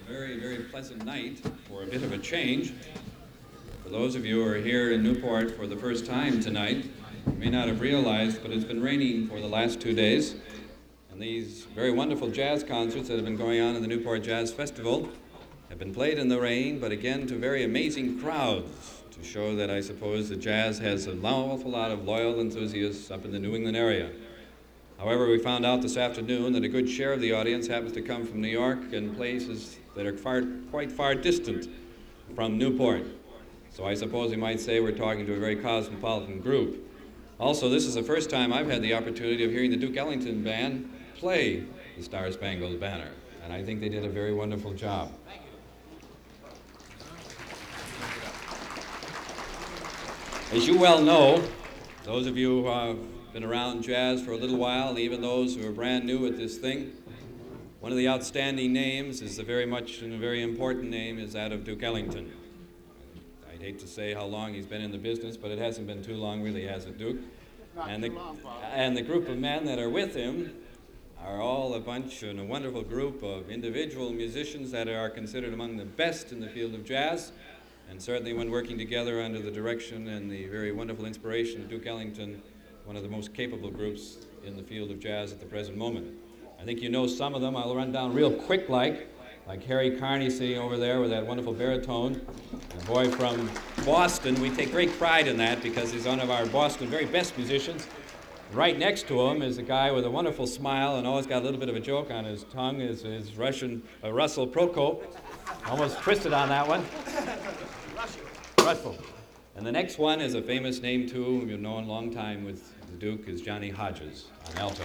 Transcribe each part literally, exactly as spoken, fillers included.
very, very pleasant night for a bit of a change. For those of you who are here in Newport for the first time tonight, you may not have realized, but it's been raining for the last two days. And these very wonderful jazz concerts that have been going on in the Newport Jazz Festival have been played in the rain, but again to very amazing crowds, to show that I suppose the jazz has an awful lot of loyal enthusiasts up in the New England area. However, we found out this afternoon that a good share of the audience happens to come from New York and places that are far, quite far distant from Newport. So I suppose we might say we're talking to a very cosmopolitan group. Also, this is the first time I've had the opportunity of hearing the Duke Ellington Band play the Star Spangled Banner, and I think they did a very wonderful job. As you well know, those of you who have been around jazz for a little while, even those who are brand new at this thing, one of the outstanding names is a very much and a very important name is that of Duke Ellington. I'd hate to say how long he's been in the business, but it hasn't been too long, really, has it, Duke? And the, and the group of men that are with him are all a bunch and a wonderful group of individual musicians that are considered among the best in the field of jazz. And certainly when working together under the direction and the very wonderful inspiration of Duke Ellington, one of the most capable groups in the field of jazz at the present moment. I think you know some of them. I'll run down real quick like, like Harry Carney sitting over there with that wonderful baritone. A boy from Boston. We take great pride in that because he's one of our Boston very best musicians. Right next to him is a guy with a wonderful smile and always got a little bit of a joke on his tongue, is, is Russian uh, Russell Prokop. Almost twisted on that one. Russell. And the next one is a famous name too, whom you've known a long time with the Duke, is Johnny Hodges on alto.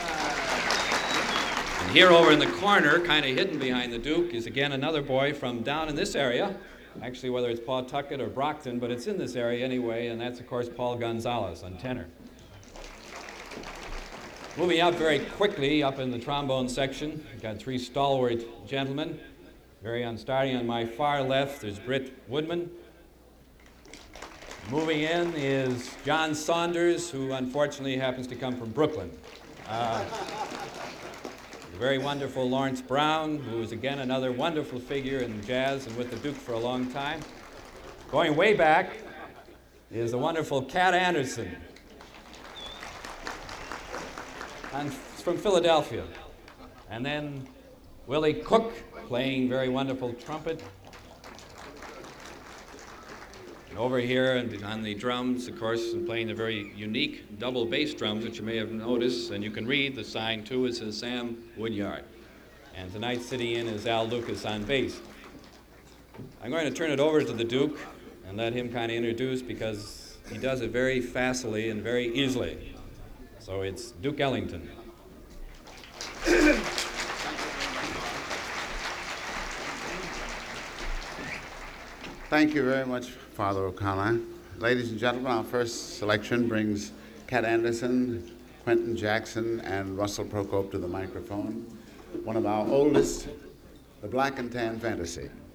And here over in the corner, kind of hidden behind the Duke, is again another boy from down in this area. Actually, whether it's Pawtucket or Brockton, but it's in this area anyway, and that's, of course, Paul Gonzalez on tenor. Moving up very quickly, up in the trombone section, we've got three stalwart gentlemen. Very on, starting on my far left, there's Britt Woodman. Moving in is John Saunders, who unfortunately happens to come from Brooklyn. Uh, the very wonderful Lawrence Brown, who is again another wonderful figure in jazz and with the Duke for a long time. Going way back is the wonderful Cat Anderson, and from Philadelphia. And then Willie Cook, playing very wonderful trumpet. And over here and on the drums, of course, and playing the very unique double bass drums, which you may have noticed, and you can read the sign too, it says Sam Woodyard. And tonight sitting in is Al Lucas on bass. I'm going to turn it over to the Duke and let him kind of introduce, because he does it very facilely and very easily. So it's Duke Ellington. Thank you very much, Father O'Connor. Ladies and gentlemen, our first selection brings Cat Anderson, Quentin Jackson, and Russell Prokop to the microphone. One of our oldest, the Black and Tan Fantasy.